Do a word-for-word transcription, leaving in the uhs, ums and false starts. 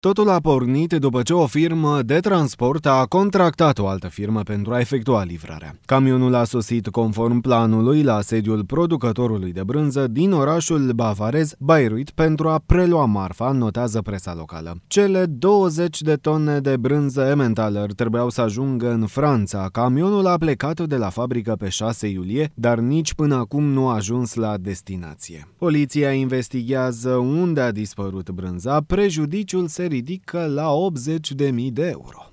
Totul a pornit după ce o firmă de transport a contractat o altă firmă pentru a efectua livrarea. Camionul a sosit conform planului la sediul producătorului de brânză din orașul bavarez Bayreuth pentru a prelua marfa, notează presa locală. Cele douăzeci de tone de brânză Emmentaler trebuiau să ajungă în Franța. Camionul a plecat de la fabrică pe șase iulie, dar nici până acum nu a ajuns la destinație. Poliția investighează unde a dispărut brânza, prejudiciul se ridică la optzeci de mii de euro.